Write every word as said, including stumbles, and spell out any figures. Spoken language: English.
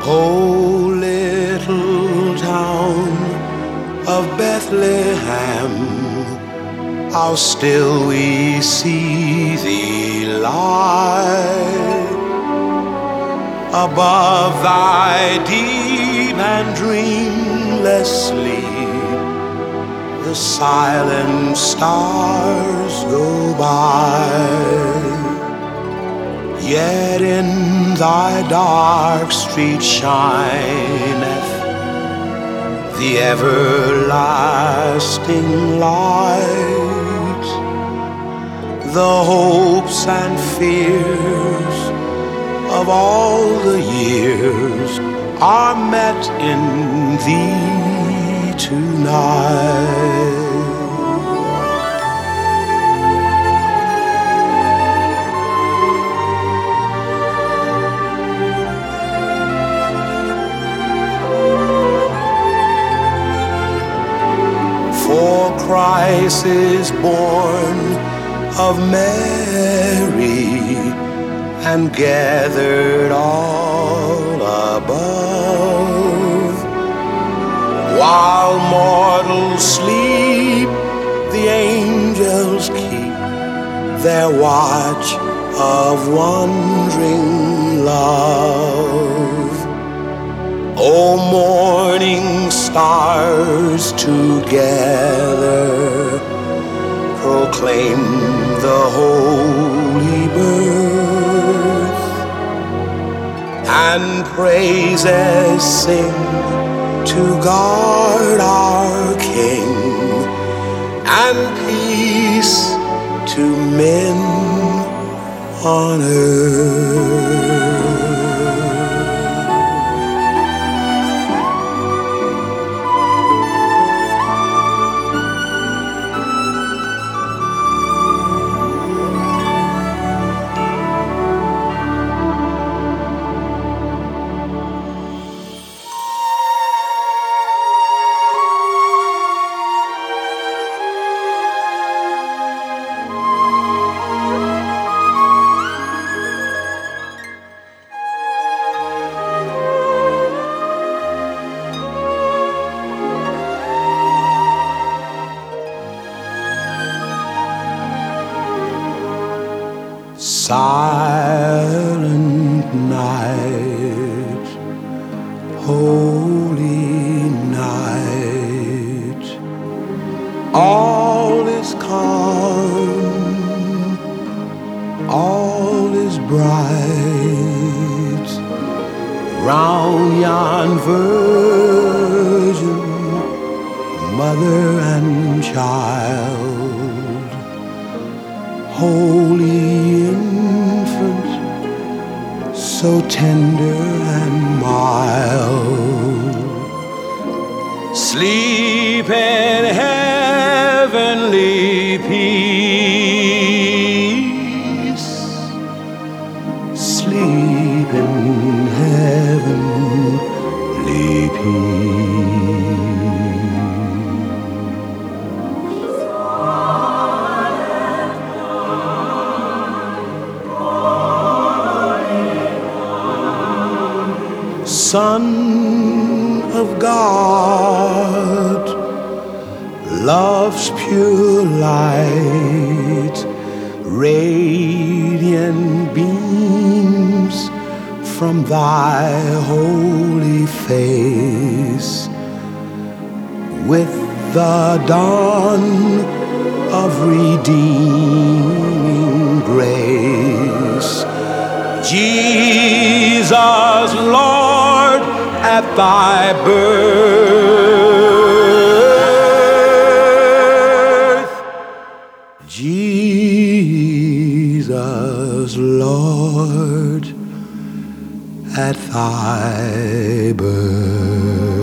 O little town of Bethlehem, how still we see thee lie above thy deep and dreamless sleep. The silent stars go by, yet in thy dark street shineth the everlasting light. The hopes and fears of all the years are met in thee tonight. For Christ is born of Mary and gathered all above. While mortals sleep, the angels keep their watch of wondering love. O morning stars together proclaim the holy birth, and praises sing to God our King, and peace to men on earth. Silent night, holy night, all is calm, all is bright, round yon virgin, mother and child, holy infant, so tender and mild, sleep in heavenly peace, sleep in heavenly peace. Son of God, love's pure light, radiant beams from thy holy face. With the dawn of redeeming grace, Jesus, Lord, at thy birth, Jesus, Lord, at thy birth.